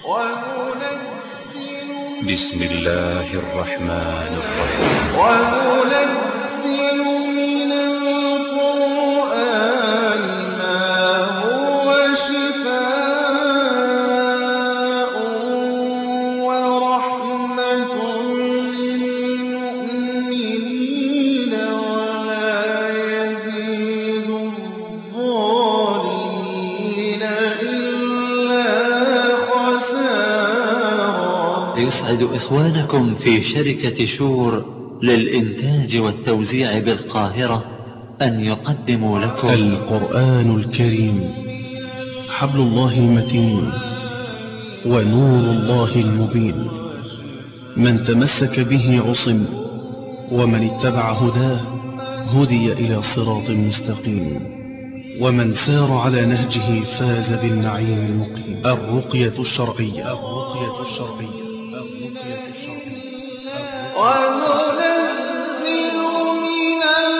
بسم الله الرحمن الرحيم. وننزل من القرآن ما هو شفاء ورحمة للمؤمنين ولا يزيد الظالمين إلا خسارا. يسعد إخوانكم في شركة شور للإنتاج والتوزيع بالقاهرة أن يقدموا لكم القرآن الكريم حبل الله المتين ونور الله المبين، من تمسك به عصم، ومن اتبع هداه هدي إلى صراط مستقيم، ومن سار على نهجه فاز بالنعيم المقيم. الرقية الشرعية. الرقية الشرعية. الرقية الشرعية. وننزل من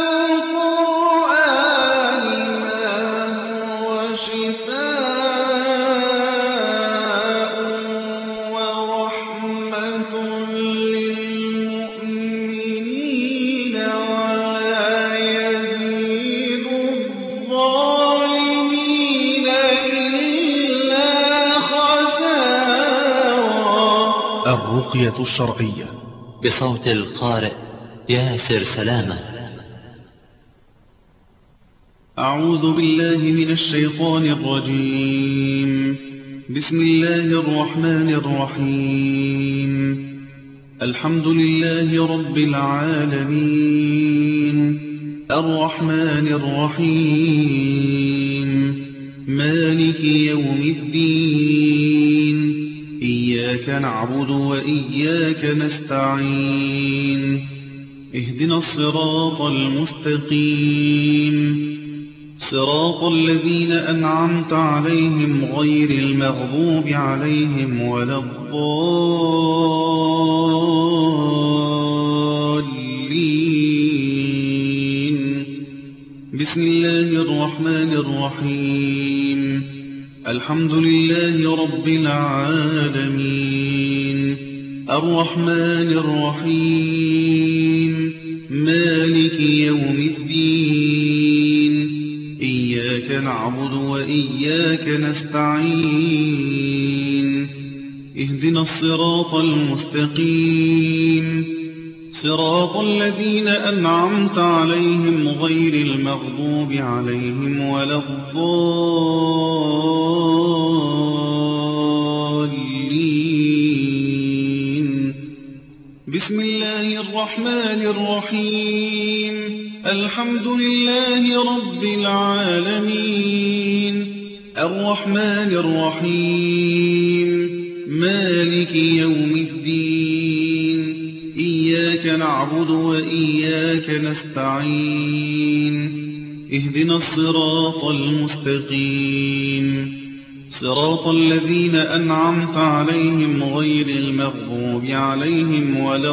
القرآن ما هو شفاء ورحمة للمؤمنين ولا يزيد الظالمين إلا خسارا. الرقية الشرعية بصوت القارئ ياسر سلامة. أعوذ بالله من الشيطان الرجيم. بسم الله الرحمن الرحيم. الحمد لله رب العالمين، الرحمن الرحيم، مالك يوم الدين، إياك نعبد وإياك نستعين، اهدنا الصراط المستقيم، صراط الذين أنعمت عليهم غير المغضوب عليهم ولا الضالين. بسم الله الرحمن الرحيم. الحمد لله رب العالمين، الرحمن الرحيم، مالك يوم الدين، إياك نعبد وإياك نستعين، اهدنا الصراط المستقيم، صراط الذين أنعمت عليهم غير المغضوب عليهم ولا الضالين. بسم الله الرحمن الرحيم. الحمد لله رب العالمين، الرحمن الرحيم، مالك يوم الدين، إياك نعبد وإياك نستعين، اهدنا الصراط المستقيم، صراط الذين أنعمت عليهم غير المغضوب عليهم ولا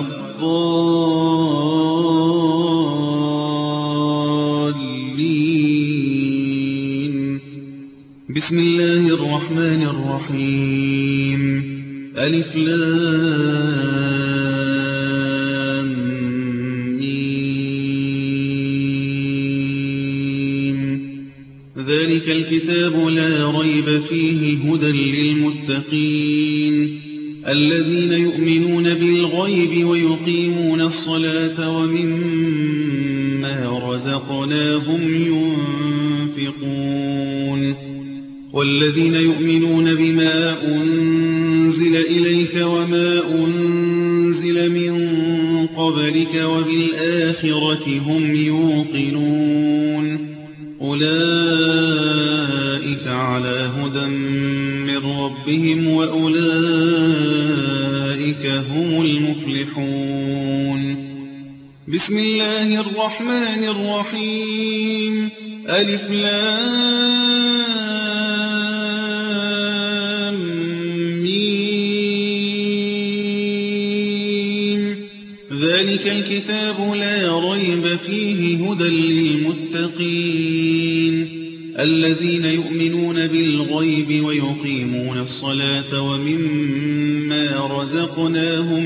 الضالين. بسم الله الرحمن الرحيم. ألف لام ميم. ذلك الكتاب لا ريب فيه هدى للمتقين الذين يؤمنون بالغيب ويقيمون الصلاة ومما رزقناهم ينفقون والذين يؤمنون بما أنزل إليك وما أنزل من قبلك وبالآخرة هم يوقنون أولئك على هدى من ربهم وأولئك هم المفلحون. بسم الله الرحمن الرحيم. ألف لام ميم. ذلك الكتاب لا ريب فيه هدى للمتقين الذين يؤمنون بالغيب ويقيمون الصلاة ومما رزقناهم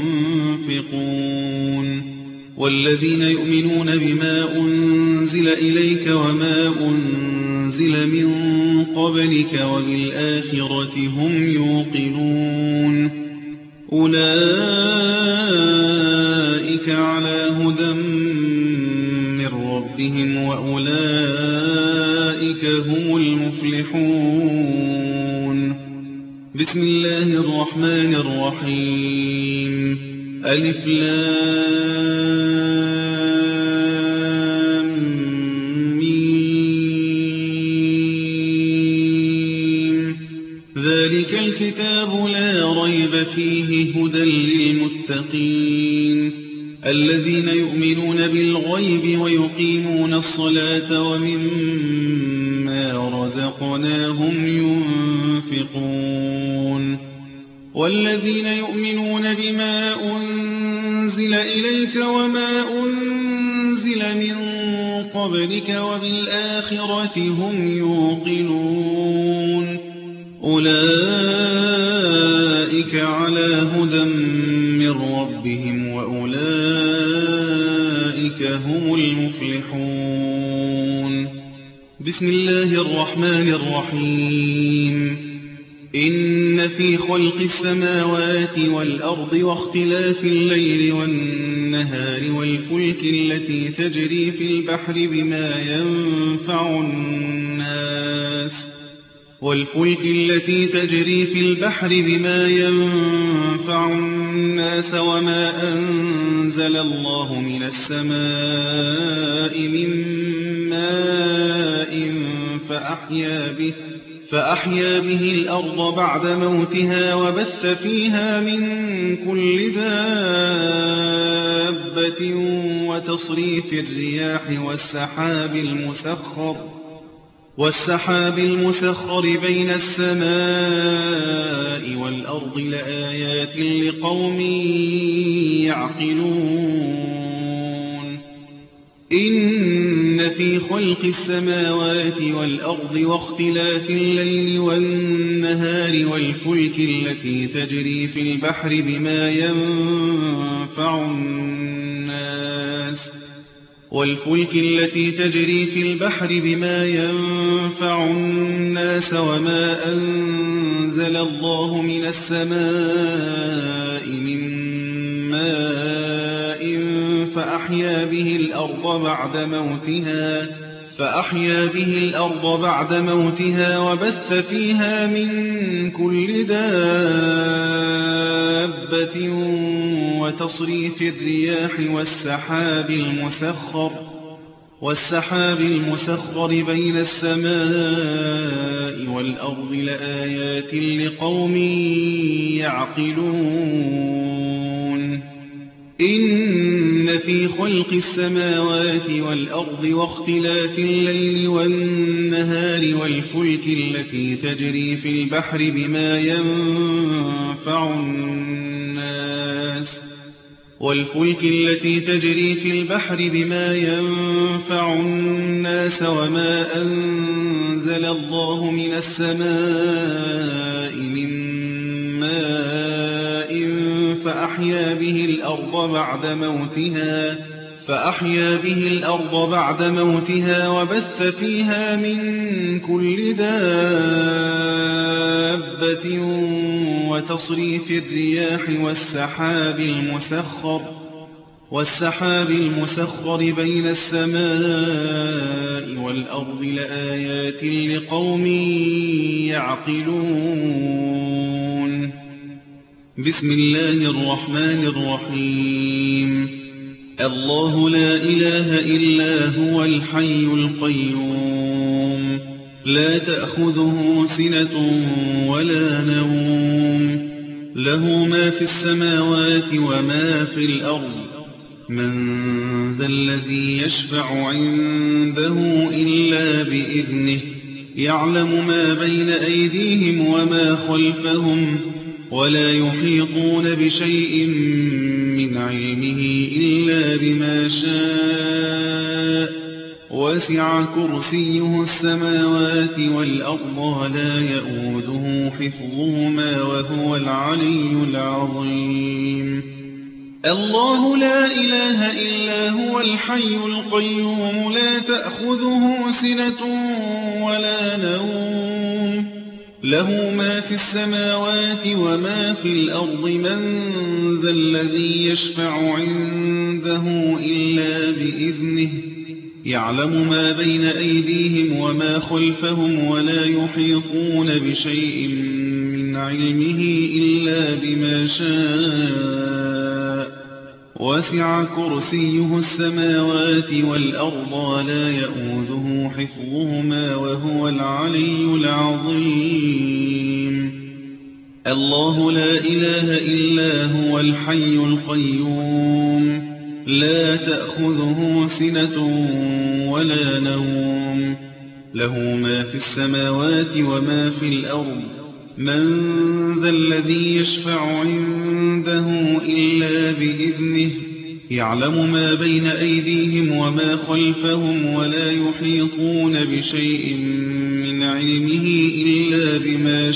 ينفقون والذين يؤمنون بما أنزل إليك وما أنزل من قبلك وبالآخرة هم يوقنون أولئك على هدى من ربهم وأولئك هم المفلحون بسم الله الرحمن الرحيم ألف لام ميم ذلك الكتاب لا ريب فيه هدى للمتقين الذين يؤمنون بالغيب ويقيمون الصلاة ومما رزقناهم ينفقون والذين يؤمنون بما أنزل إليك وما أنزل من قبلك وبالآخرة هم يوقنون أولئك على هدى من ربهم وأولئك هم المفلحون بسم الله الرحمن الرحيم إن في خلق السماوات والأرض واختلاف الليل والنهار والفلك التي تجري في البحر بما ينفع الناس وما أنزل الله من السماء من ماء فأحيا به الأرض بعد موتها وبث فيها من كل دابة وتصريف الرياح والسحاب المسخر بين السماء والأرض لآيات لقوم يعقلون إن في خلق السماوات والأرض واختلاف الليل والنهار والفلك التي تجري في البحر بما ينفع الناس وما أنزل الله من السماء من ماء فأحيا به الأرض بعد موتها وبث فيها من كل دابة وتصريف الرياح والسحاب المسخر بين السماء والأرض لآيات لقوم يعقلون إن في خلق السماوات والأرض واختلاف الليل والنهار والفلك التي تجري في البحر بما ينفع الناس وما أنزل الله من السماء من ماء فأحيا به الأرض بعد موتها وبث فيها من كل دابة وتصريف الرياح والسحاب المسخر بين السماء والأرض لآيات لقوم يعقلون بسم الله الرحمن الرحيم الله لا إله إلا هو الحي القيوم لا تأخذه سنة ولا نوم له ما في السماوات وما في الأرض من ذا الذي يشفع عنده إلا بإذنه يعلم ما بين أيديهم وما خلفهم ولا يحيطون بشيء من علمه إلا بما شاء وسع كرسيه السماوات والأرض ولا يئوده حفظهما وهو العلي العظيم الله لا إله إلا هو الحي القيوم لا تأخذه سنة ولا نوم له ما في السماوات وما في الأرض من ذا الذي يشفع عنده إلا بإذنه يعلم ما بين أيديهم وما خلفهم ولا يحيطون بشيء من علمه إلا بما شاء وسع كرسيه السماوات والأرض ولا يئوده حفظهما وهو العلي العظيم الله لا إله إلا هو الحي القيوم لا تأخذه سنة ولا نوم له ما في السماوات وما في الأرض من ذا الذي يشفع عنده إلا بإذنه يعلم ما بين أيديهم وما خلفهم ولا يحيطون بشيء من علمه إلا بما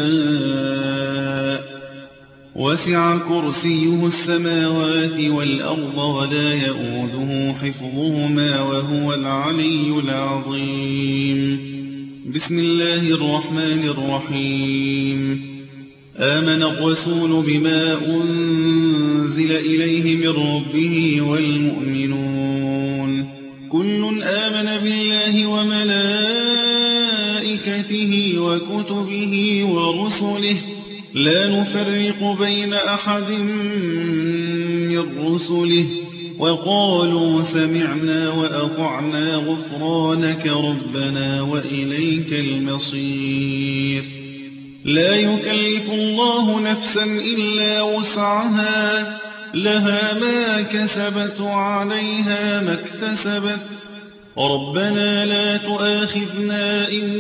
شاء وسع كرسيه السماوات والأرض ولا يئوده حفظهما وهو العلي العظيم بسم الله الرحمن الرحيم آمن الرسول بما أنزل إليه من ربه والمؤمنون كل آمن بالله وملائكته وكتبه ورسله لا نفرق بين أحد من رسله وقالوا سمعنا وأطعنا غفرانك ربنا وإليك المصير لا يكلف الله نفسا إلا وسعها لها ما كسبت وعليها ما اكتسبت ربنا لا تؤاخذنا إن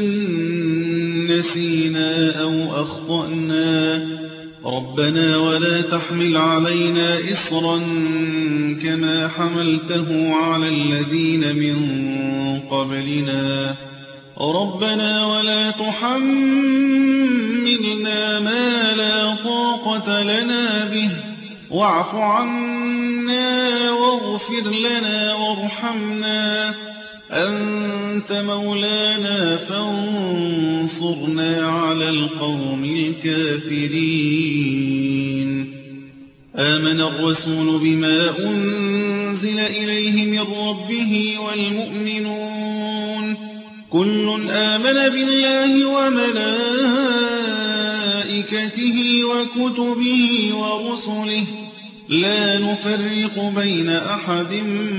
نسينا أو أخطأنا ربنا ولا تحمل علينا إصرا كما حملته على الذين من قبلنا ربنا ولا تحملنا ما لا طاقة لنا به واعف عنا واغفر لنا وارحمنا أنت مولانا فانصرنا على القوم الكافرين آمن الرسول بما أنزل إليه من ربه والمؤمنون كل آمن بالله وملائكته وكتبه ورسله لا نفرق بين أحد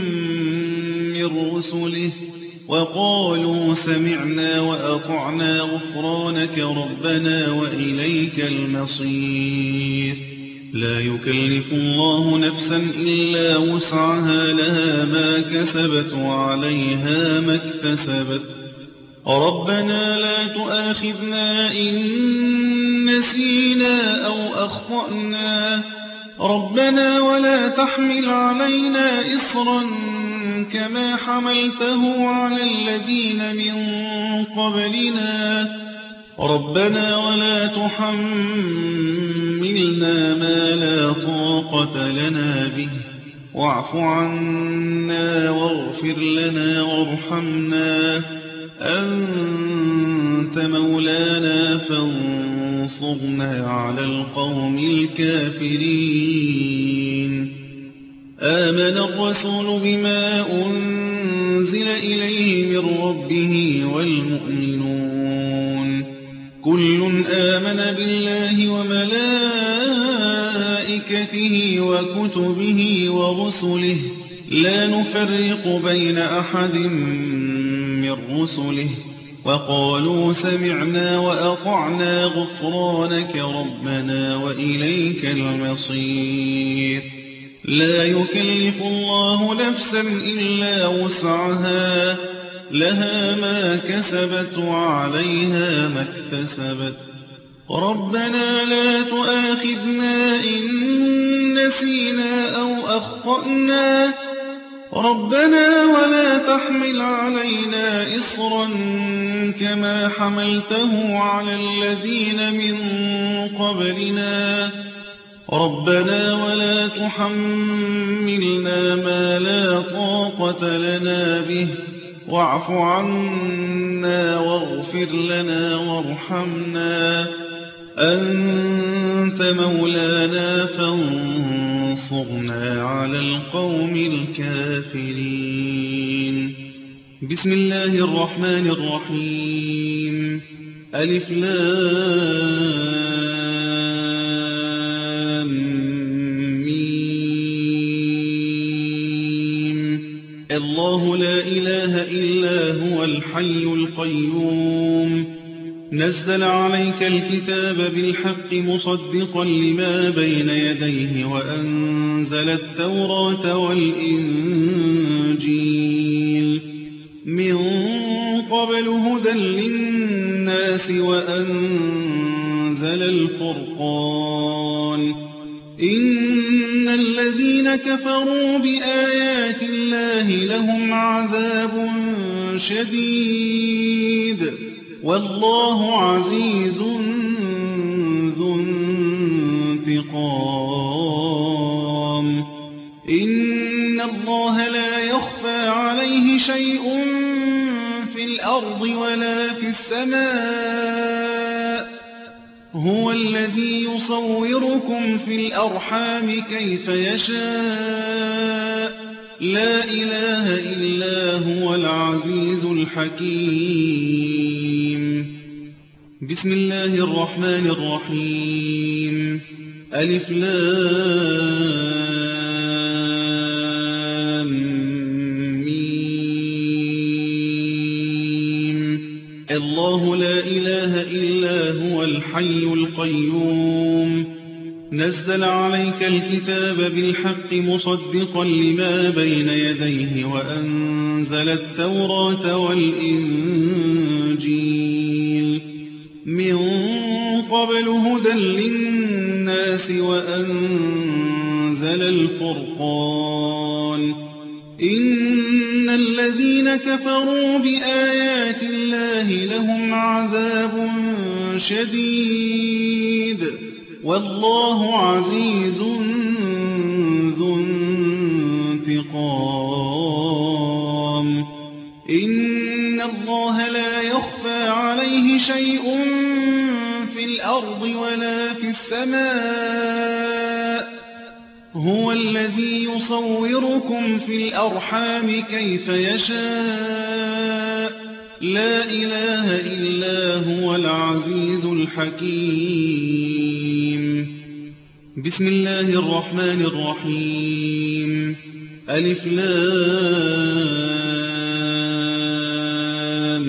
من رسله وقالوا سمعنا وأطعنا غفرانك ربنا وإليك المصير لا يكلف الله نفسا إلا وسعها لها ما كسبت وعليها ما اكتسبت ربنا لا تؤاخذنا إن نسينا أو أخطأنا ربنا ولا تحمل علينا إصرا كما حملته على الذين من قبلنا ربنا ولا تحملنا ما لا طاقة لنا به واعف عنا واغفر لنا وارحمنا أنت مولانا فانصرنا على القوم الكافرين آمن الرسول بما أنزل إليه من ربه والمؤمنون كل آمن بالله وملائكته وكتبه ورسله لا نفرق بين أحد من رسله وقالوا سمعنا وأطعنا غفرانك ربنا وإليك المصير لا يكلف الله نفسا إلا وسعها لها ما كسبت وعليها ما اكتسبت ربنا لا تؤاخذنا إن نسينا أو أخطأنا ربنا ولا تحمل علينا إصرا كما حملته على الذين من قبلنا ربنا ولا تحملنا ما لا طاقة لنا به واعف عنا واغفر لنا وارحمنا أنت مولانا فانصرنا على القوم الكافرين. بسم الله الرحمن الرحيم. ألف لام ميم. الله لا إله إلا هو الحي القيوم نزل عليك الكتاب بالحق مصدقا لما بين يديه وأنزل التوراة والإنجيل من قبل هدى للناس وأنزل الفرقان إن الذين كفروا بآيات الله لهم عذاب شديد والله عزيز ذو انتقام. إن الله لا يخفى عليه شيء في الأرض ولا في السماء هو الذي يصوركم في الأرحام كيف يشاء لا إله إلا هو العزيز الحكيم. بسم الله الرحمن الرحيم. ألف لام ميم. الله لا إله إلا هو الحي القيوم نزل عليك الكتاب بالحق مصدقا لما بين يديه وأنزل التوراة والإنجيل من قبل هدى للناس وأنزل الفرقان إن الذين كفروا بآيات الله لهم عذاب شديد والله عزيز ذو انتقام. إن الله لا يخفى عليه شيء في الأرض ولا في السماء هو الذي يصوركم في الأرحام كيف يشاء لا إله إلا هو العزيز الحكيم. بسم الله الرحمن الرحيم. ألف لام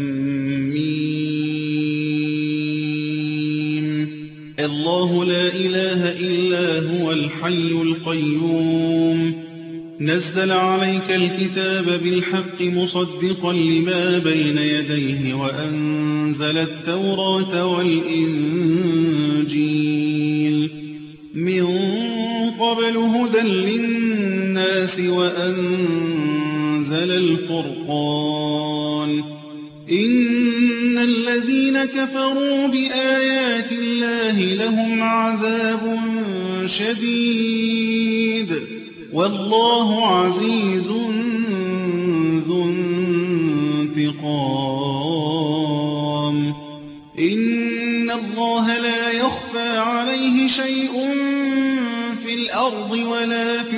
ميم. الله لا إله إلا هو الحي القيوم نزل عليك الكتاب بالحق مصدقا لما بين يديه وأنزل التوراة والإنجيل من قبل هدى للناس وأنزل الفرقان إن الذين كفروا بآيات الله لهم عذاب شديد والله عزيز ذو انتقام. إن الله لا يخفى عليه شيء في الأرض ولا في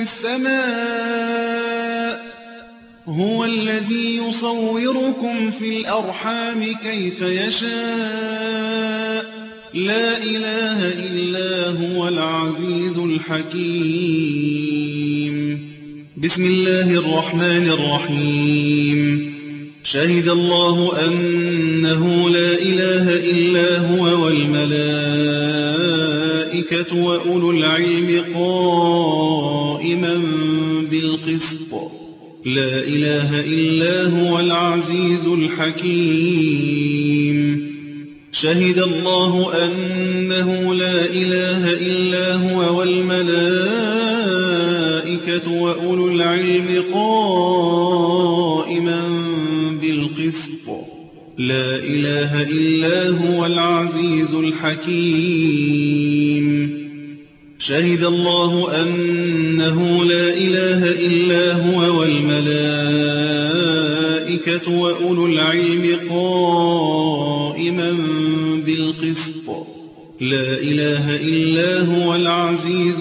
السماء هو الذي يصوركم في الأرحام كيف يشاء لا إله إلا هو العزيز الحكيم. بسم الله الرحمن الرحيم. شهد الله أنه لا إله إلا هو والملائكة وأولو العلم قائما بالقسط لا إله إلا هو العزيز الحكيم. شهد الله أنه لا إله إلا هو والملائكة وأولو العلم قائما بالقسط لا إله إلا هو العزيز الحكيم شهد الله أنه لا إله إلا هو والملائكة وأولو العلم قائما بالقسط لا إله إلا هو العزيز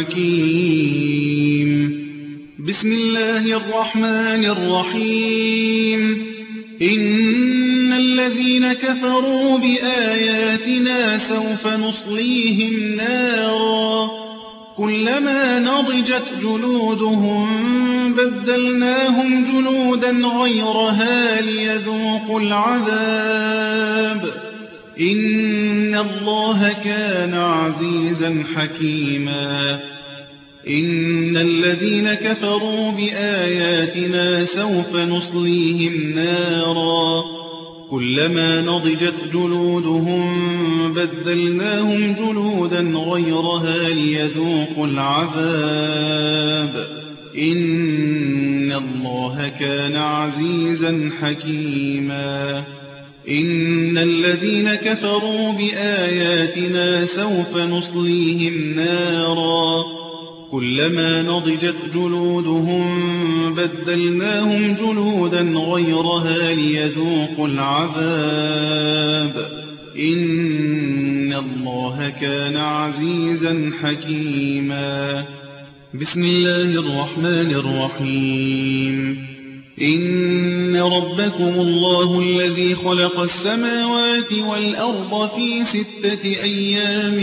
الحكيم بسم الله الرحمن الرحيم إن الذين كفروا بآياتنا سوف نصليهم نارا كلما نضجت جلودهم بدلناهم جلودا غيرها ليذوقوا العذاب إن الله كان عزيزا حكيما إن الذين كفروا بآياتنا سوف نصليهم نارا كلما نضجت جلودهم بدلناهم جلودا غيرها ليذوقوا العذاب إن الله كان عزيزا حكيما إن الذين كفروا بآياتنا سوف نصليهم نارا كلما نضجت جلودهم بدلناهم جلودا غيرها ليذوقوا العذاب إن الله كان عزيزا حكيما بسم الله الرحمن الرحيم إن ربكم الله الذي خلق السماوات والأرض في 6 أيام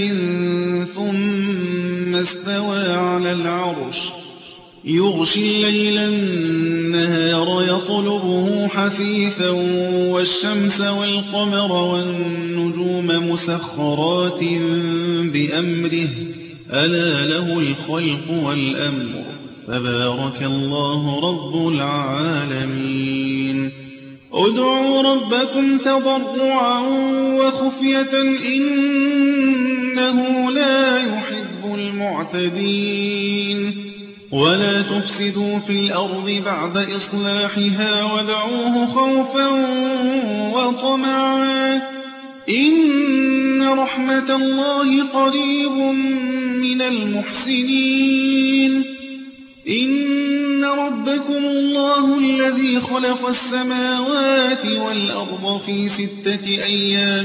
ثم استوى على العرش يغشي الليل النهار يطلبه حثيثا والشمس والقمر والنجوم مسخرات بأمره ألا له الخلق والأمر تبارك الله رب العالمين ادعوا ربكم تضرعا وخفية إنه لا يحب المعتدين ولا تفسدوا في الأرض بعد إصلاحها ودعوه خوفا وطمعا إن رحمة الله قريب من المحسنين إن ربكم الله الذي خلق السماوات والأرض في 6 أيام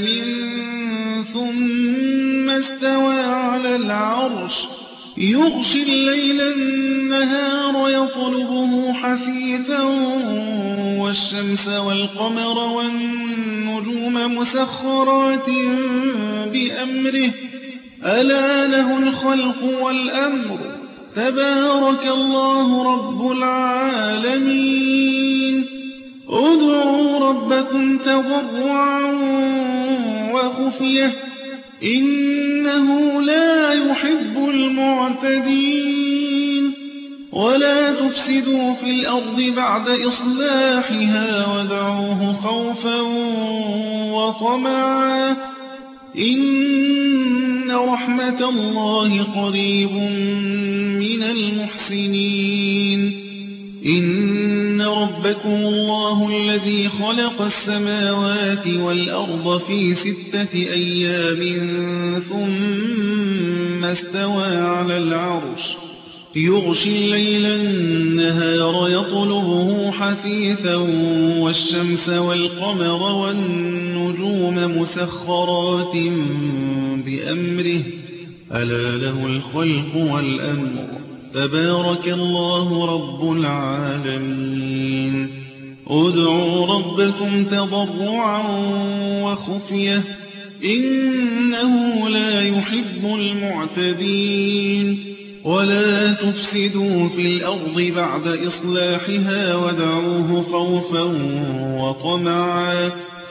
ثم استوى على العرش يغشي الليل النهار يطلبه حثيثا والشمس والقمر والنجوم مسخرات بأمره ألا له الخلق والأمر تبارك الله رب العالمين ادعوا ربكم تضرعا وخفية إنه لا يحب المعتدين ولا تفسدوا في الأرض بعد إصلاحها ودعوه خوفا وطمعا إن رحمة الله قريب من المحسنين إن ربكم الله الذي خلق السماوات والأرض في 6 أيام ثم استوى على العرش يغشي الليل النهار يطلبه حثيثا والشمس والقمر والنجوم مسخرات بأمره ألا له الخلق والأمر تبارك الله رب العالمين ادعوا ربكم تضرعا وخفية إنه لا يحب المعتدين ولا تفسدوا في الأرض بعد إصلاحها ودعوه خوفا وطمعا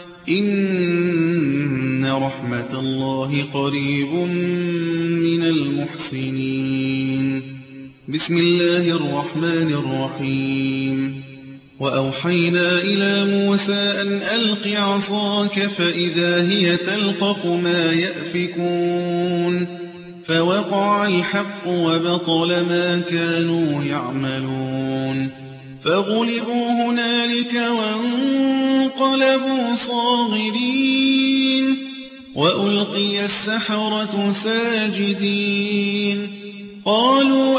إن رحمة الله قريب من المحسنين بسم الله الرحمن الرحيم وأوحينا إلى موسى أن ألق عصاك فإذا هي تلقف ما يأفكون فوقع الحق وبطل ما كانوا يعملون فغلبوا هنالك وانقلبوا صاغرين وألقي السحرة ساجدين قالوا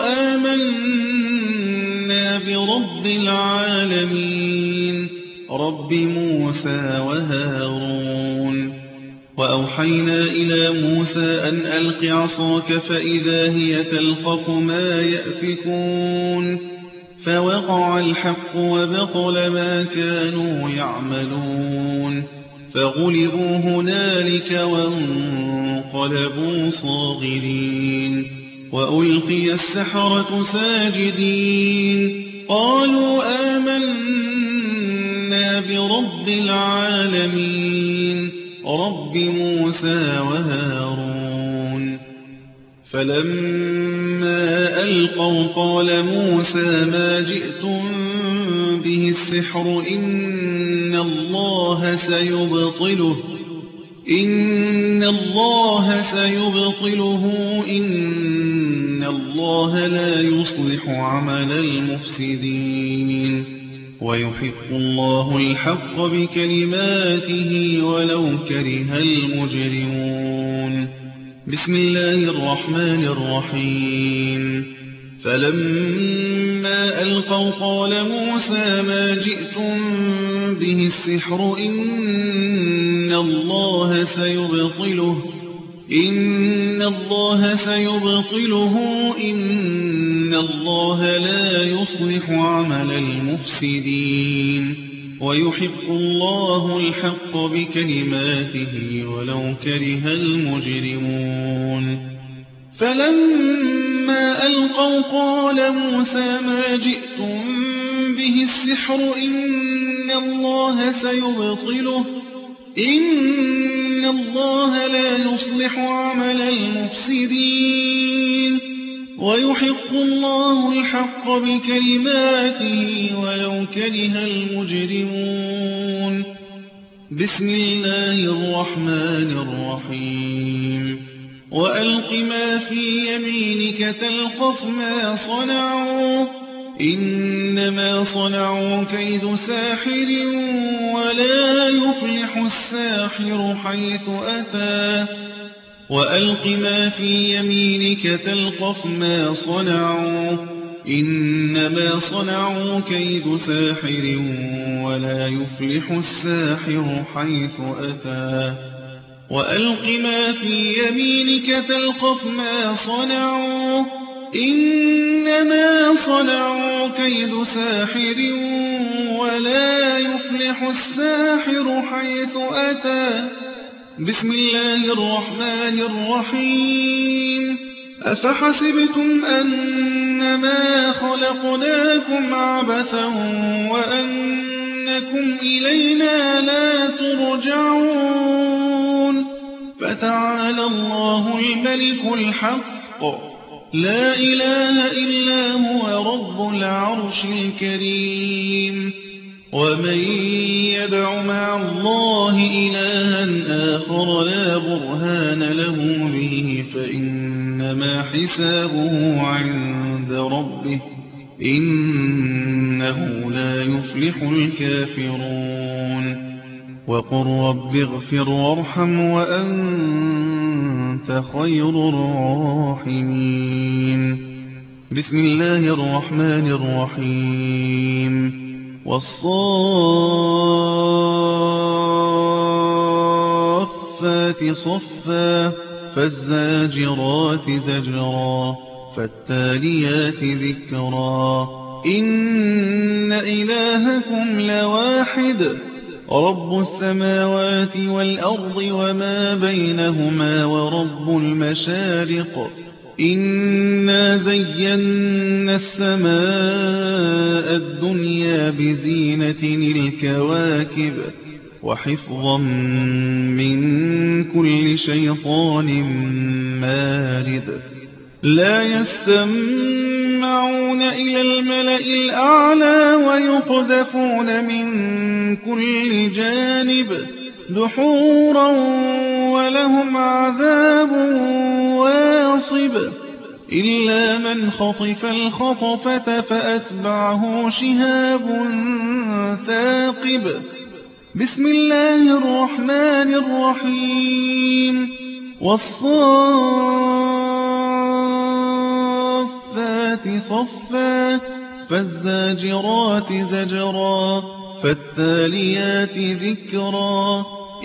آمنا برب العالمين رب موسى وهارون وأوحينا إلى موسى أن ألق عصاك فإذا هي تلقف ما يأفكون فوقع الحق وبطل ما كانوا يعملون فغلبوا هنالك وانقلبوا صاغرين وألقي السحرة ساجدين قالوا آمنا برب العالمين رب موسى وهارون فلما ألقوا قال موسى ما جئتم به السحر إن الله سيبطله إن الله لا يصلح عمل المفسدين ويحق الله الحق بكلماته ولو كره المجرمون بسم الله الرحمن الرحيم فلما ألقوا قال موسى ما جئتم به السحر إن الله سيبطله إن الله لا يصلح عمل المفسدين ويحق الله الحق بكلماته ولو كره المجرمون فلما ألقوا قال موسى ما جئتم به السحر إن الله سيبطله إن الله لا يصلح عمل المفسدين ويحق الله الحق بكلماته ولو كره المجرمون بسم الله الرحمن الرحيم وألق ما في يمينك تلقف ما صنعوا إنما صنعوا كيد ساحر ولا يفلح الساحر حيث أتى وألق ما في يمينك تلقف ما صنعوا إنما صنعوا كيد ساحر ولا يفلح الساحر حيث أتى وألق ما في يمينك تلقف ما صنعوا إنما صنعوا كيد ساحر ولا يفلح الساحر حيث أتى بسم الله الرحمن الرحيم أفحسبتم أنما خلقناكم عبثا وأنكم إلينا لا ترجعون فتعالى الله الملك الحق لا إله إلا هو رب العرش الكريم ومن يدع مع الله إلها آخر لا برهان له به فإنما حسابه عند ربه إنه لا يفلح الكافرون وقل رب اغفر وارحم وأنت خير الراحمين بسم الله الرحمن الرحيم والصافات صفا فالزاجرات زجرا فالتاليات ذكرا إن إلهكم لواحد رب السماوات والأرض وما بينهما ورب المشارق إنا زينا السماء الدنيا بزينة الكواكب وحفظا من كل شيطان مارد لا يستمعون إلى الملأ الأعلى ويقذفون من كل جانب دحورا ولهم عذاب واصب إلا من خطف الخطفة فأتبعه شهاب ثاقب. بسم الله الرحمن الرحيم. والصافات صفا فالزاجرات زجرا فالتاليات ذكرا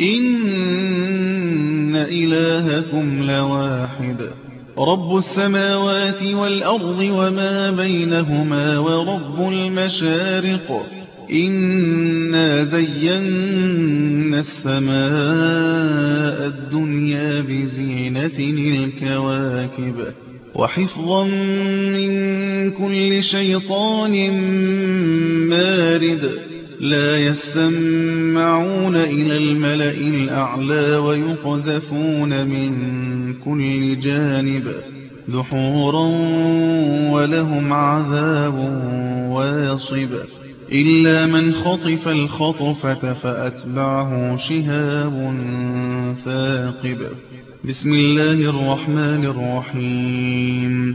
إن إلهكم لواحد رب السماوات والأرض وما بينهما ورب المشارق إنا زينا السماء الدنيا بزينة الكواكب وحفظا من كل شيطان مارد لا يسمعون إلى الملأ الأعلى ويقذفون من كل جانب دحورا ولهم عذاب واصب إلا من خطف الخطفة فأتبعه شهاب ثاقب. بسم الله الرحمن الرحيم.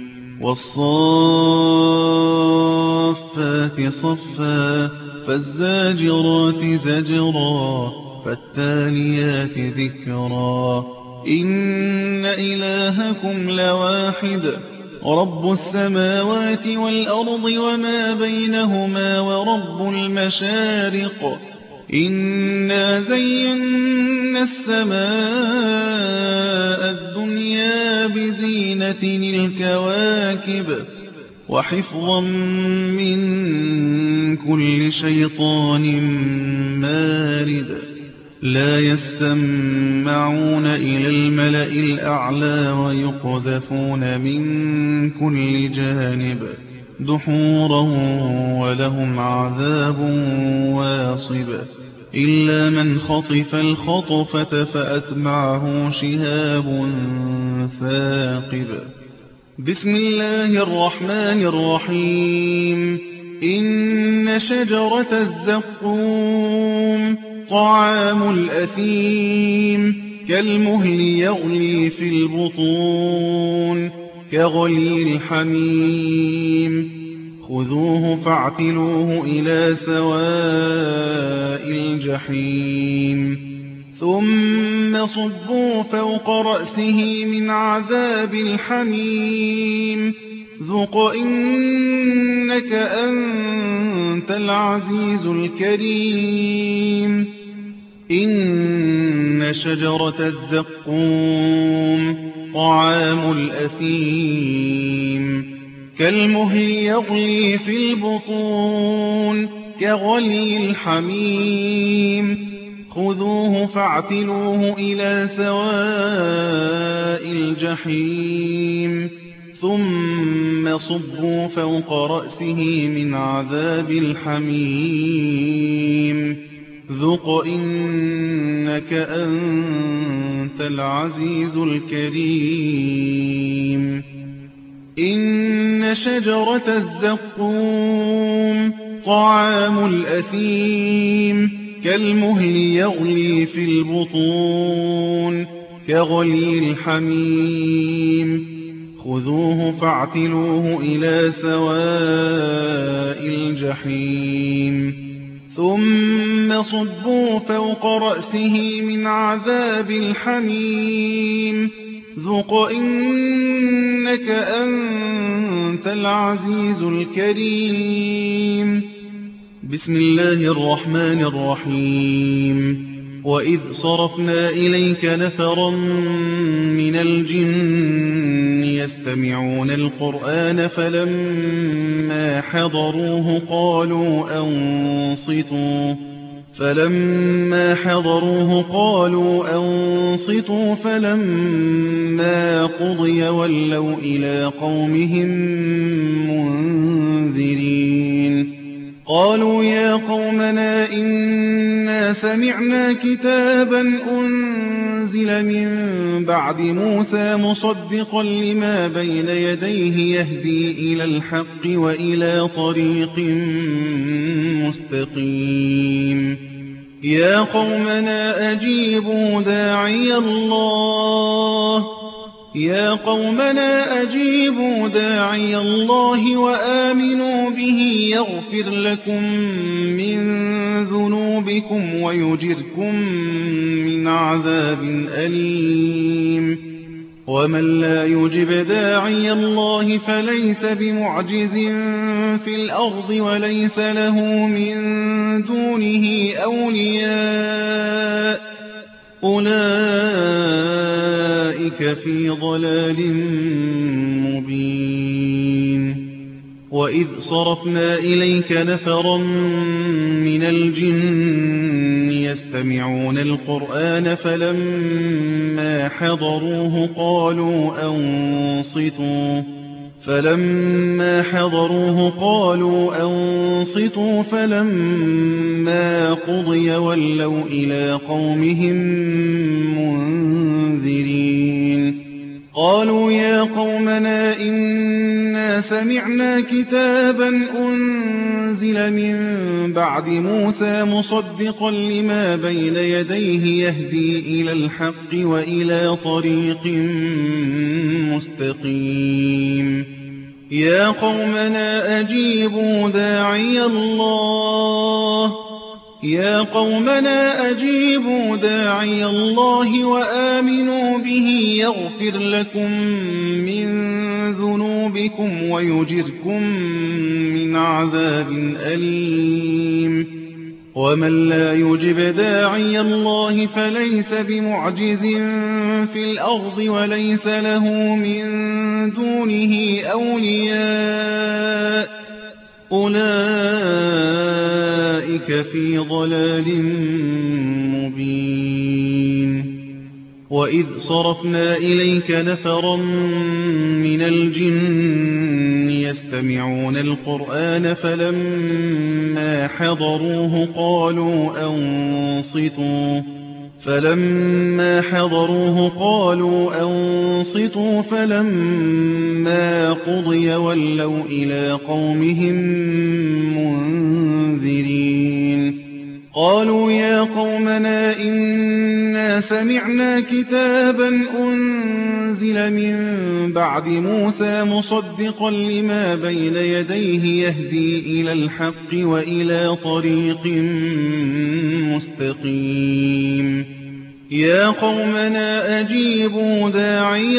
والصافات صفا فالزاجرات زجرا فالتاليات ذكرا إن إلهكم لواحد رب السماوات والأرض وما بينهما ورب المشارق إنا زينا السماء الدنيا بزينة الكواكب وحفظا من كل شيطان مارد لا يسمعون إلى الملأ الأعلى ويقذفون من كل جانب دحورا ولهم عذاب واصب إلا من خطف الخطفة فأتبعه شهاب ثاقب. بسم الله الرحمن الرحيم. إن شجرة الزقوم طعام الأثيم كالمهل يغلي في البطون كغلي الحميم خذوه فاعتلوه إلى سواء الجحيم ثم صبوا فوق رأسه من عذاب الحميم ذق إنك أنت العزيز الكريم. إن شجرة الزقوم طعام الأثيم كالمهل يغلي في البطون كغلي الحميم خذوه فاعتلوه إلى سواء الجحيم ثم صبوا فوق رأسه من عذاب الحميم ذق إنك أنت العزيز الكريم. إن شجرة الزقوم طعام الأثيم كالمهل يغلي في البطون كغلي الحميم خذوه فاعتلوه إلى سواء الجحيم ثم صبوا فوق رأسه من عذاب الحميم ذق إنك أنت العزيز الكريم. بسم الله الرحمن الرحيم. وإذ صرفنا إليك نفرا من الجن يستمعون القرآن فلما حضروه قالوا أنصتوا فلما قضي ولوا إلى قومهم منذرين قالوا يا قومنا إنا سمعنا كتابا أنزل من بعد موسى مصدقا لما بين يديه يهدي إلى الحق وإلى طريق مستقيم يا قومنا أجيبوا داعي الله يا قومنا أجيبوا داعي الله وآمنوا به يغفر لكم من ذنوبكم ويجركم من عذاب أليم ومن لا يجب داعي الله فليس بمعجز في الأرض وليس له من دونه أولياء أولئك في ضلال مبين وإذ صرفنا إليك نفرا من الجن يستمعون القرآن فلما حضروه قالوا أنصتوا فلما قضي ولوا إلى قومهم منذرين قالوا يا قومنا إنا سمعنا كتابا أنزل من بعد موسى مصدقا لما بين يديه يهدي إلى الحق وإلى طريق مستقيم يا قومنا أجيبوا داعي الله وآمنوا به يغفر لكم من ذنوبكم ويجركم من عذاب أليم ومن لا يجب داعي الله فليس بمعجز في الأرض وليس له من دونه أولياء أولئك في ضلال مبين وإذ صرفنا إليك نفرا من الجن يستمعون القرآن فلما حضروه قالوا أنصتوا فلما قضي ولوا إلى قومهم منذرين قالوا يا قومنا إنا سمعنا كتابا أنزل من بعد موسى مصدقا لما بين يديه يهدي إلى الحق وإلى طريق مستقيم يا قومنا أجيبوا داعي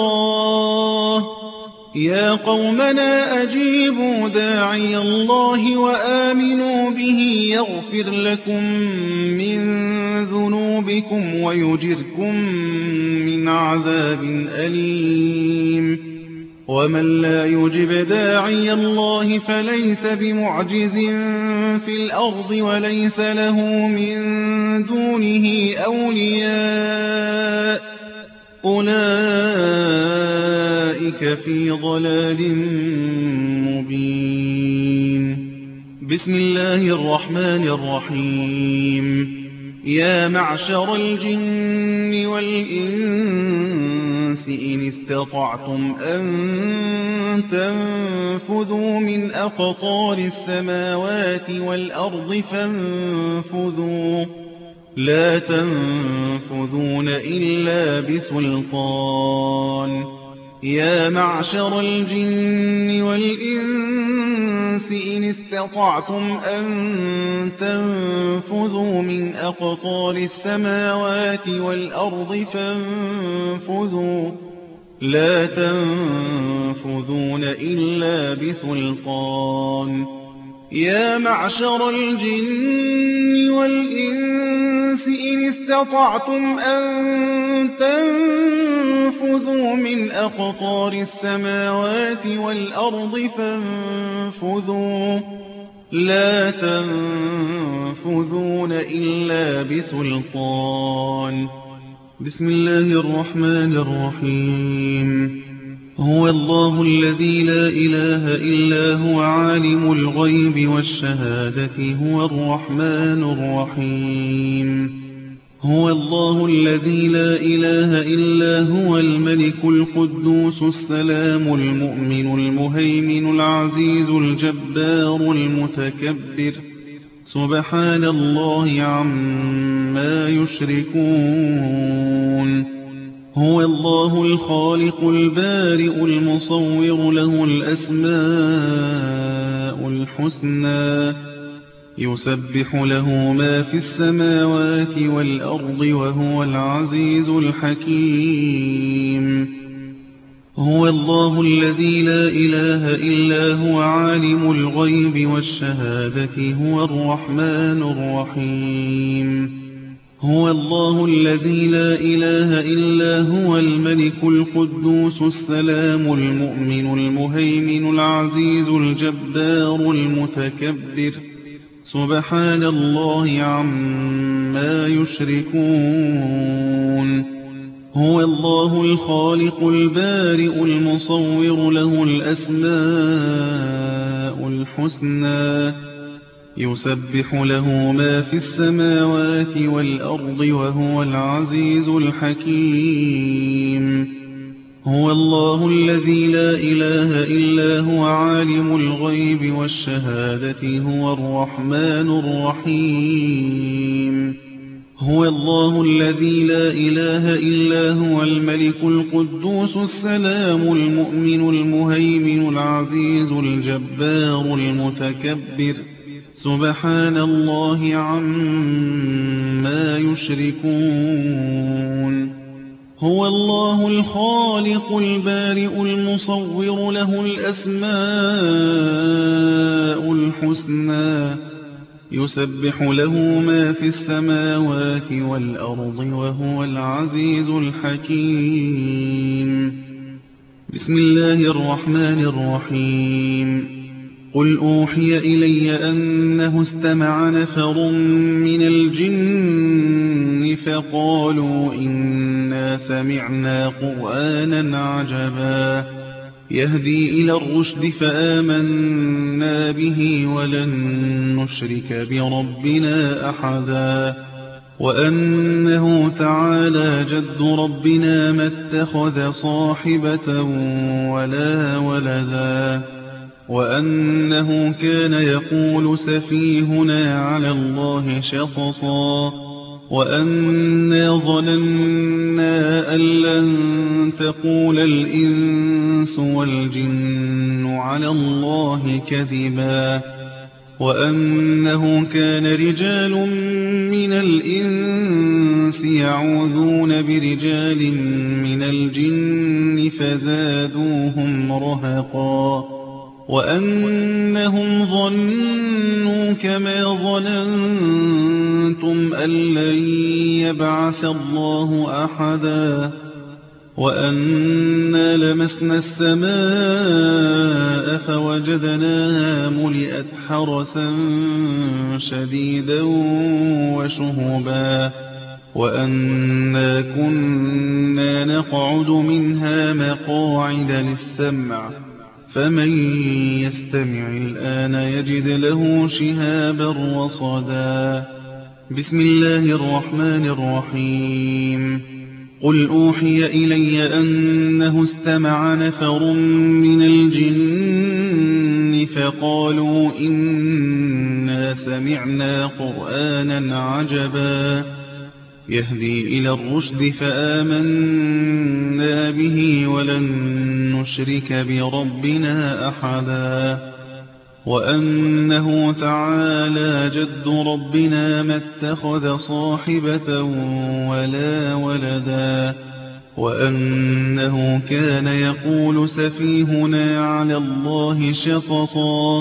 الله وآمنوا به يغفر لكم من ذنوبكم ويجركم من عذاب أليم ومن لا يجب داعي الله فليس بمعجز في الأرض وليس له من دونه أولياء أولئك في ضلال مبين بسم الله الرحمن الرحيم يا معشر الجن والإنس إن استطعتم أن تنفذوا من أقطار السماوات والأرض فانفذوا لا تنفذون إلا بسلطان يا معشر الجن والإنس إن استطعتم أن تنفذوا من أقطار السماوات والأرض فانفذوا لا تنفذون إلا بسلطان يا معشر الجن والإنس إن استطعتم أن تنفذوا من أقطار السماوات والأرض فانفذوا لا تنفذون إلا بسلطان بسم الله الرحمن الرحيم هو الله الذي لا إله إلا هو عالم الغيب والشهادة هو الرحمن الرحيم هو الله الذي لا إله إلا هو الملك القدوس السلام المؤمن المهيمن العزيز الجبار المتكبر سبحان الله عما يشركون هو الله الخالق البارئ المصور له الأسماء الحسنى يسبح له ما في السماوات والأرض وهو العزيز الحكيم هو الله الذي لا إله إلا هو عالم الغيب والشهادة هو الرحمن الرحيم هو الله الذي لا إله إلا هو الملك القدوس السلام المؤمن المهيمن العزيز الجبار المتكبر سبحان الله عما يشركون هو الله الخالق البارئ المصور له الأسماء الحسنى يسبح له ما في السماوات والأرض وهو العزيز الحكيم هو الله الذي لا إله إلا هو عالم الغيب والشهادة هو الرحمن الرحيم هو الله الذي لا إله إلا هو الملك القدوس السلام المؤمن المهيمن العزيز الجبار المتكبر سبحان الله عما يشركون هو الله الخالق البارئ المصور له الأسماء الحسنى يسبح له ما في السماوات والأرض وهو العزيز الحكيم بسم الله الرحمن الرحيم قل أوحي إلي أنه استمع نفر من الجن فقالوا إنا سمعنا قرآنا عجبا يهدي إلى الرشد فآمنا به ولن نشرك بربنا أحدا وأنه تعالى جد ربنا ما اتخذ صاحبة ولا ولدا وأنه كان يقول سفيهنا على الله شططا وأنا ظننا أن لن تقول الإنس والجن على الله كذبا وأنه كان رجال من الإنس يعوذون برجال من الجن فزادوهم رهقا وأنهم ظنوا كما ظننتم أن لن يبعث الله أحدا وأنا لمسنا السماء فوجدناها ملئت حرسا شديدا وشهبا وأنا كنا نقعد منها مقاعد للسمع فمن يستمع الآن يجد له شهابا رصدا بسم الله الرحمن الرحيم قل أوحي إلي أنه استمع نفر من الجن فقالوا إنا سمعنا قرآنا عجبا يهدي إلى الرشد فآمنا به ولن نشرك بربنا أحدا وأنه تعالى جد ربنا ما اتخذ صاحبة ولا ولدا وأنه كان يقول سفيهنا على الله شططا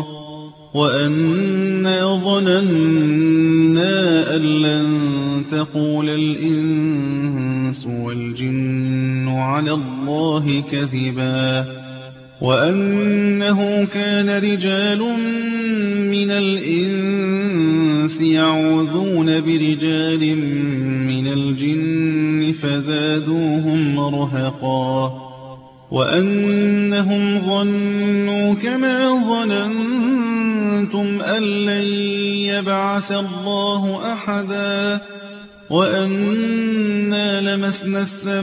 وأنا ظننا أن لن تقول الإنس والجن على الله كذبا وأنه كان رجال من الإنس يعوذون برجال من الجن فزادوهم رهقا وأنهم ظنوا كما ظننتم أن لن يبعث الله أحدا وأنا لمسنا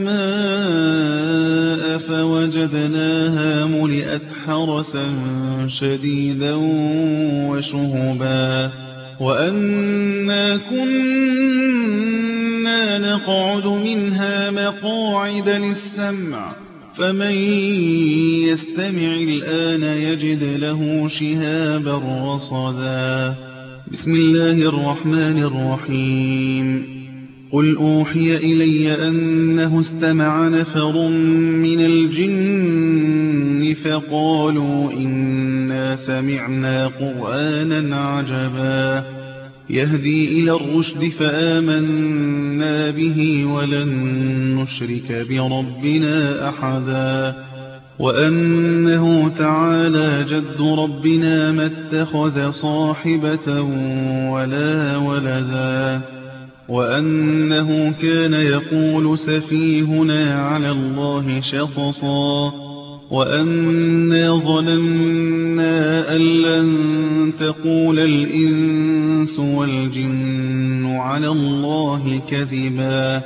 السماء فوجدناها ملئت حرسا شديدا وشهبا وأنا كنا كنا نقعد منها مقاعد للسمع فمن يستمع الآن يجد له شهابا رصدا. بسم الله الرحمن الرحيم. قل أوحي إلي أنه استمع نفر من الجن فقالوا إنا سمعنا قرآنا عجبا يهدي إلى الرشد فآمنا به ولن نشرك بربنا أحدا وأنه تعالى جد ربنا ما اتخذ صاحبة ولا ولدا وأنه كان يقول سفيهنا على الله شططا وأنا ظننا أن لن تقول الإنس والجن على الله كذبا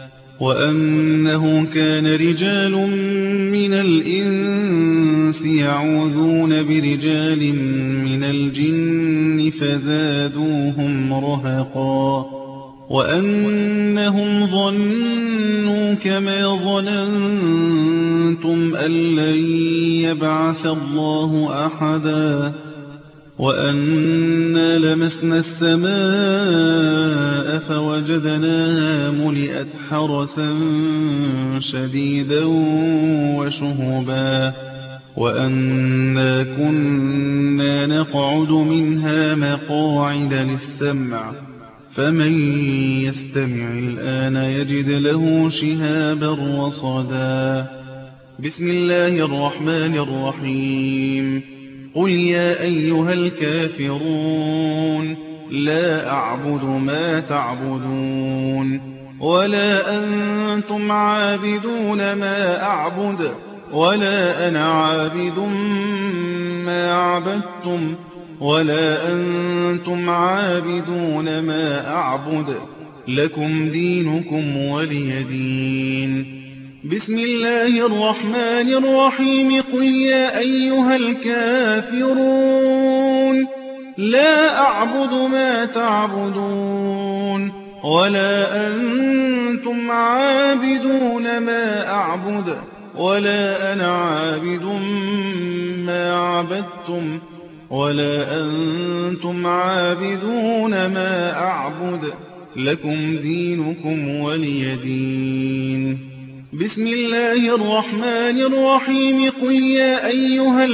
وأنه كان رجال من الإنس يعوذون برجال من الجن فزادوهم رهقا وأنهم ظنوا كما ظننتم أن لن يبعث الله أحدا وأنا لمسنا السماء فوجدناها ملئت حرسا شديدا وشهبا وأنا كنا نقعد منها مقاعد للسمع فمن يستمع الآن يجد له شهابا رصدا. بسم الله الرحمن الرحيم. قل يا أيها الكافرون لا أعبد ما تعبدون ولا أنتم عابدون ما أعبد ولا أنا عابد ما عبدتم ولا أنتم عابدون ما أعبد لكم دينكم ولي دين. بسم الله الرحمن الرحيم. قل يا أيها الكافرون لا أعبد ما تعبدون ولا أنتم عابدون ما أعبد ولا أنا عابد ما عبدتم ولا أنتم عابدون ما أعبد لكم دينكم ولي دين. بسم الله الرحمن الرحيم. قل يا أيها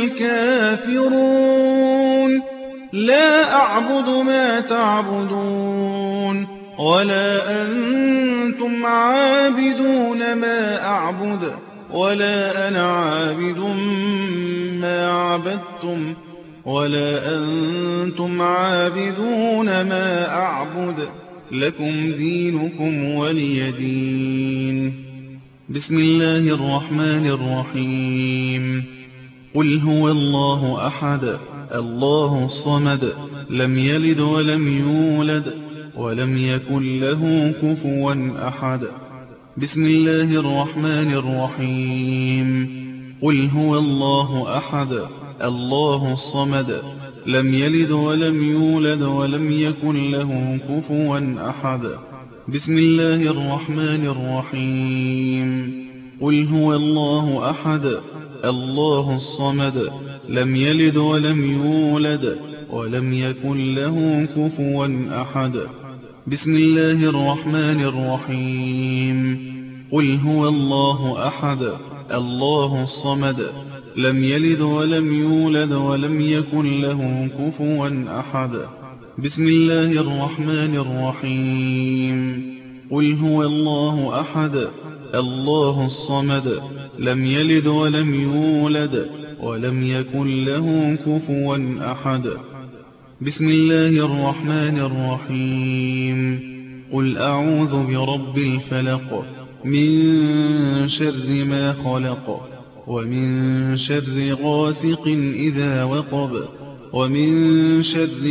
الكافرون لا أعبد ما تعبدون ولا أنتم عابدون ما أعبد ولا أنا عابد ما عبدتم ولا أنتم عابدون ما أعبد لكم دينكم ولي دين. بسم الله الرحمن الرحيم. قل هو الله أحد الله الصمد لم يلد ولم يولد ولم يكن له كفوا أحد. بسم الله الرحمن الرحيم. قل هو الله أحد الله الصمد لم يلد ولم يولد ولم يكن له كفوا أحد. بسم الله الرحمن الرحيم. قل هو الله أحد الله الصمد لم يلد ولم يولد ولم يكن له كفوا أحد. بسم الله الرحمن الرحيم. قل هو الله أحد الله الصمد لم يلد ولم يولد ولم يكن له كفوا أحد. بسم الله الرحمن الرحيم. قل هو الله أحد الله الصمد لم يلد ولم يولد ولم يكن له كفوا أحد. بسم الله الرحمن الرحيم. قل أعوذ برب الفلق من شر ما خلق ومن شر غاسق إذا وقب ومن شر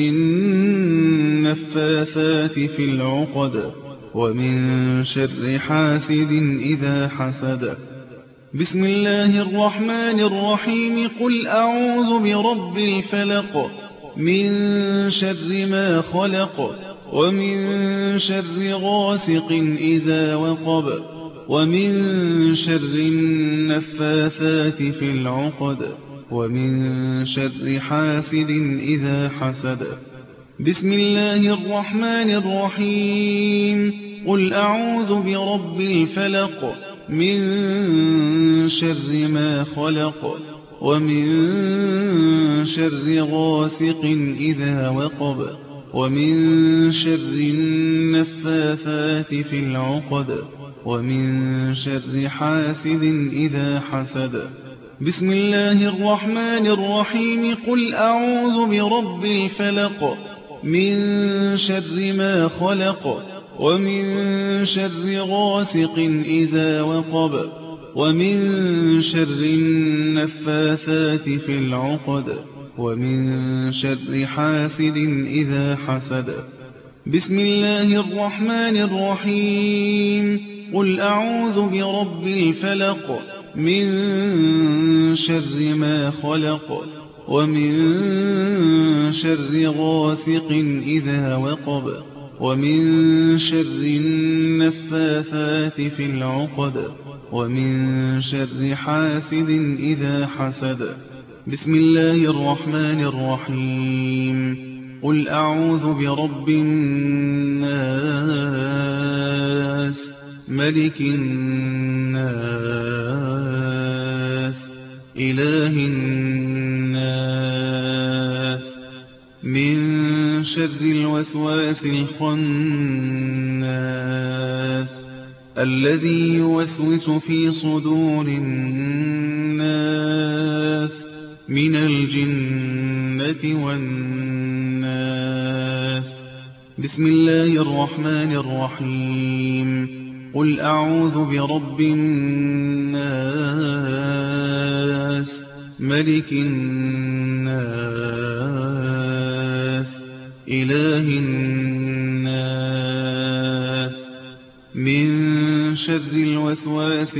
النفاثات في العقد ومن شر حاسد إذا حسد. بسم الله الرحمن الرحيم. قل أعوذ برب الفلق من شر ما خلق ومن شر غاسق إذا وقب ومن شر النفاثات في العقد ومن شر حاسد إذا حسد. بسم الله الرحمن الرحيم. قل أعوذ برب الفلق من شر ما خلق ومن شر غاسق إذا وقب ومن شر النفاثات في العقد ومن شر حاسد إذا حسد. بسم الله الرحمن الرحيم. قل أعوذ برب الفلق من شر ما خلق ومن شر غاسق إذا وقب ومن شر النفاثات في العقد ومن شر حاسد إذا حسد. بسم الله الرحمن الرحيم. قل أعوذ برب الفلق من شر ما خلق ومن شر غاسق إذا وقب ومن شر النفاثات في العقد ومن شر حاسد إذا حسد. بسم الله الرحمن الرحيم. قل أعوذ برب الناس ملك الناس إله الناس من شر الوسواس الخناس الذي يوسوس في صدور الناس من الجنة والناس. بسم الله الرحمن الرحيم. قل أعوذ برب الناس ملك الناس إله الناس من شر الوسواس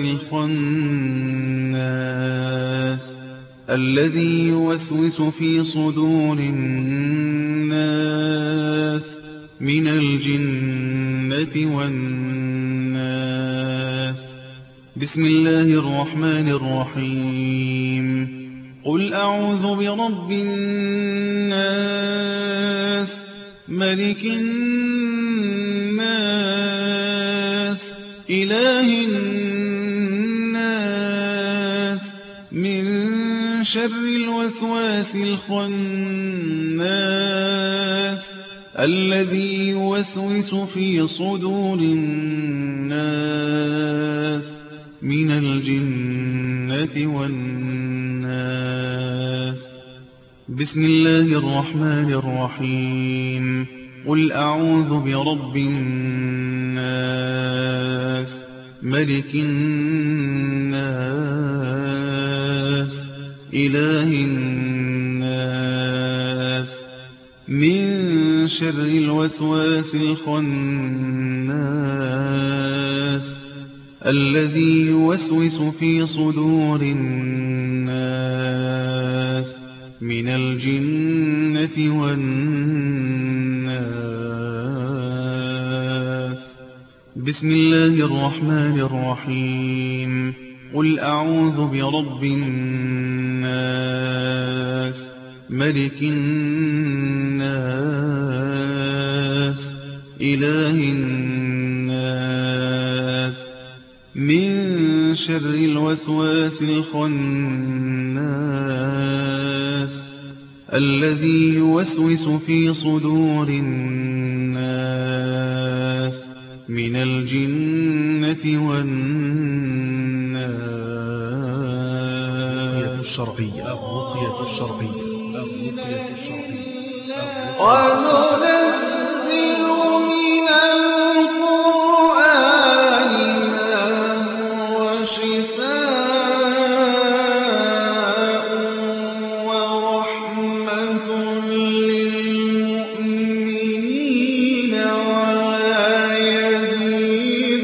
الخناس الذي يوسوس في صدور الناس من الجنة والناس. بسم الله الرحمن الرحيم. قل أعوذ برب الناس ملك الناس إله الناس من شر الوسواس الخناس الذي يوسوس في صدور الناس من الجنة والناس. بسم الله الرحمن الرحيم. قل أعوذ برب الناس ملك الناس إله الناس من شر الوسواس الخناس الذي يوسوس في صدور الناس من الجنة والناس. بسم الله الرحمن الرحيم. قل أعوذ برب الناس ملك الناس إله الناس من شر الوسواس الخناس الذي يوسوس في صدور الناس من الجنة والناس. الرقية الشرعية الرقية الشرعية الرقية الشرعية وننزل من القرآن ما هو شفاء ورحمة للمؤمنين ولا يزيد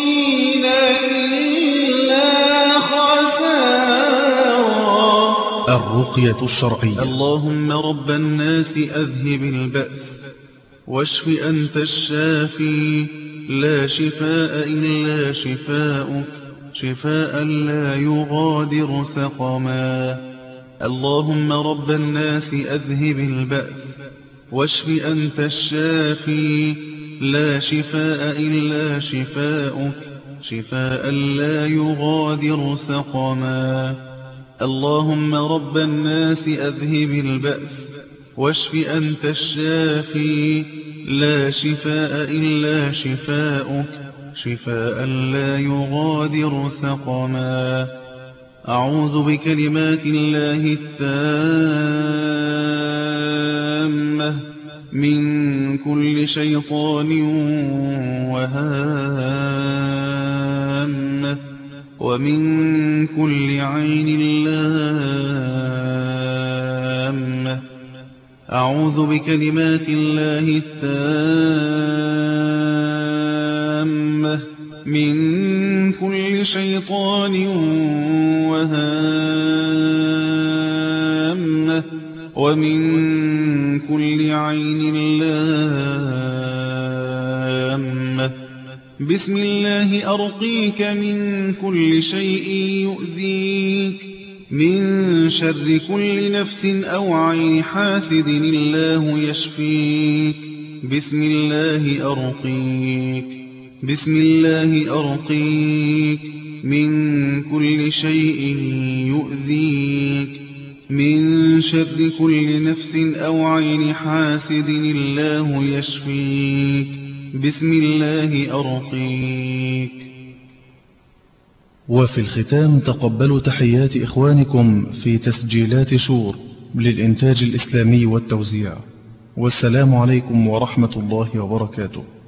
الظالمين إلا خسارا. الرقية الشرعية. اللهم رب الناس أذهب البأس واشف أنت الشافي، لا شفاء إلا شفاؤك، شفاء لا يغادر سقما. اللهم رب الناس أذهب البأس واشف أنت الشافي، لا شفاء إلا شفاؤك، شفاء لا يغادر سقما. اللهم رب الناس أذهب البأس واشف أنت الشافي، لا شفاء إلا شفاؤك، شفاء لا يغادر سقما. أعوذ بكلمات الله التامة من كل شيطان وهامة ومن كل عين لامة. أعوذ بكلمات الله التامة من كل شيطان وهامة ومن كل عين لامة. بسم الله أرقيك من كل شيء يؤذيك، من شر كل نفس أو عين حاسد الله يشفيك. بسم الله أرقيك، بسم الله أرقيك من كل شيء يؤذيك، من شر كل نفس أو عين حاسد الله يشفيك. بسم الله أرقيك. وفي الختام تقبلوا تحيات إخوانكم في تسجيلات شور للإنتاج الإسلامي والتوزيع، والسلام عليكم ورحمة الله وبركاته.